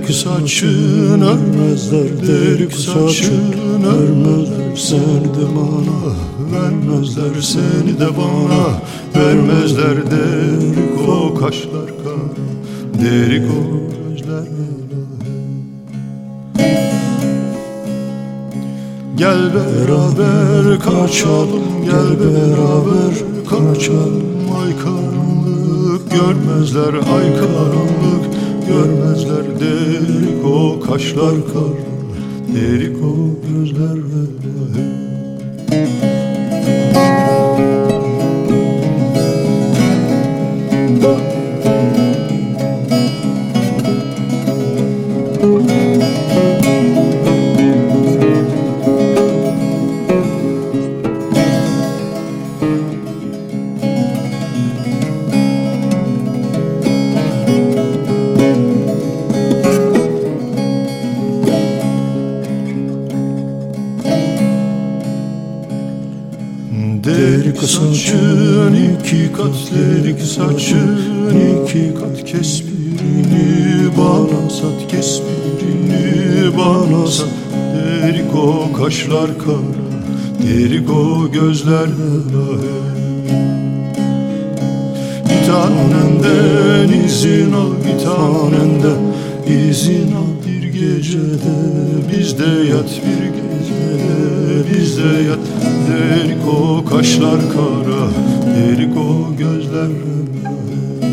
derik saçın örmezler, derik saçın örmezler. Seni de bana vermezler, seni de bana vermezler. Derik o kaşlar kara, derik o gözler. Gel beraber kaçalım, gel beraber kaçalım. Ay karanlık görmezler, ay karanlık görmezler. Derik o kaşlar kara, derik o gözler. Derik saçın iki kat, derik saçın iki kat. Kes birini bana sat, kes birini bana sat. Derik o kaşlar kara, derik o gözler. Bir tanenden izin al, bir tanenden izin al. Bir gecede bizde yat, bir gecede bizde yat. Derik o kaşlar kara, derik o gözler.